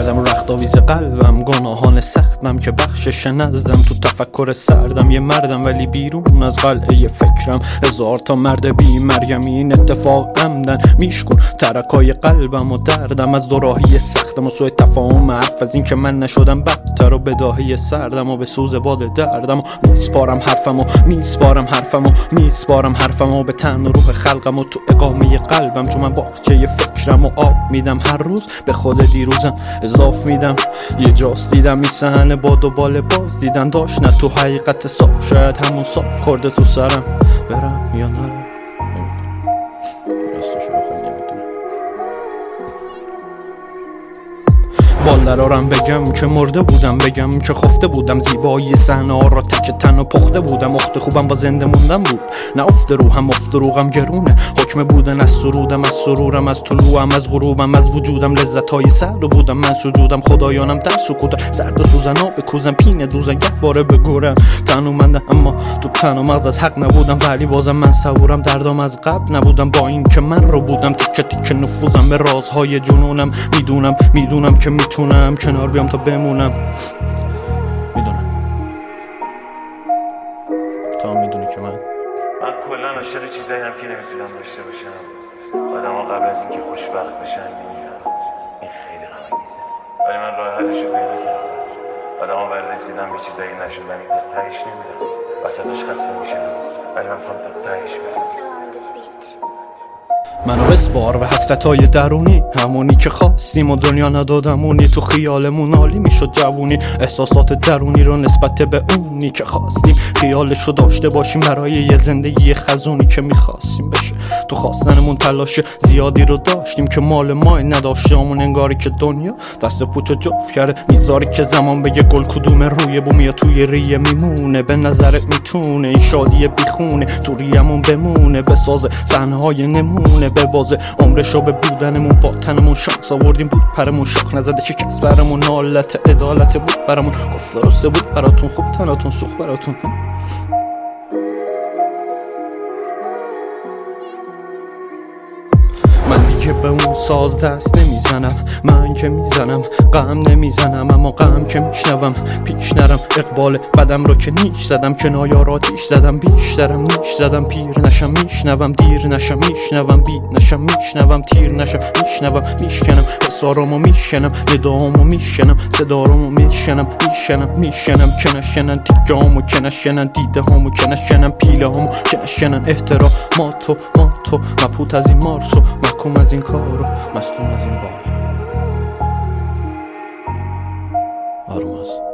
کردم رو رختاویز قلبم، گناهان سختم که بخشش نزدم. تو تفکر سردم یه مردم ولی بیرون از قلعه فکرم. هزار تا مرد بی مریم این اتفاق عمدن میشکن ترکای قلبم و دردم. از دوراهی سختم و سوء تفاهم حرف از این که من نشدم بدتر و بداهی سردم و به سوز باد دردم و میسپارم حرفم و به تن و روح خلقم و تو اقامه قلبم. چون من باغچه فکرم و آب میدم هر روز به خود دیروزم اضاف میدم. یه جاست دیدم میسن با دوباره باز دیدن داشت نه تو حقیقت صاف. شاید همون صاف خورده تو سرم برم یا نرم. راستشو بخوای نمیدونم. بالدرارم بگم که مرده بودم، بگم که خفته بودم. زیبایی صحنه ها را تک تن و پخته بودم. اخت خوبم با زنده موندم بود نه افت روحم. افت روغم گرونه حکم بودن از سرودم، از سرورم، از طلوعم، از غروبم، از وجودم. لذتای سرد بودم من سجودم. خدایانم در سکوتم سرد و سوزن ها بکوزم. پینه دوزن گهواره بگورم تنومنده اما تو تن و مغز از حق نبودم. ولی بازم من صبورم دردام از قبل نبودم. با این که من رو بودم تیکه تیکه نفوذم به رازهای جنونم. میدونم که میتونم کنار بیام تا بمونم. میدونم تا میدونی که من کلا عاشق چیزایی هم که نمیتونم داشته باشم. آدما قبل از اینکه خوشبخت بشن میمیرن. این خیلی غم‌انگیزه ولی من راه حلشو پیدا کردم. آدما برای رسیدن به چیزایی نشدنی تا تهش نمیرن. وسطش خسته میشن ولی من میخوام تا تهش برم. منو بسپار به حسرتای درونی، همونی که خواستیم و دنیا ندادمونی. تو خیالمون عالی میشد جوونی، احساسات درونی رو نسبت به اونی که خواستیم خیالشو داشته باشیم برای یه زندگی خزونی که میخواستیم بشه. تو خواستنمون تلاش زیادی رو داشتیم که مال ما نداشتمون. انگاری که دنیا دست پوچو جفت کرده. میذاری که زمان بگه گل کدوم روی بوم یا توی ریه میمونه. به نظرت میتونه این شادی بیخونه تو ریمون بمونه. بسازه صحنه‌های نمونه به بازه عمرشو به بودنمون. با تنمون شانس آوردیم بود پرمون شاخ نزده شکست برمون. حالت عدالت بود برمون. گفت درسته بود براتون خوب تناتون سوخ براتون. من دیگه به اون ساز دست نمیزنم. من که میزنم غم نمیزنم اما غم که میشنوم پیش نرم. اقبال بدم رو که نیش زدم کنایار آتیش زدم. بیشترم نیش زدم پیر نشم میشنوم. دیر نشم میشنوم بی نشم میشنوم. تیر نشم میشنوم میشکنم. حسارامو میشنم ندامو میشنم. صدارامو میشنم میشنم که نشنن تیکامو که نشنن. دیده همو که نشنن پیله همو که نشنن. احتراماتو مبهوت از این مارسو محکوم از این کارو مستون از این بال. آروم است.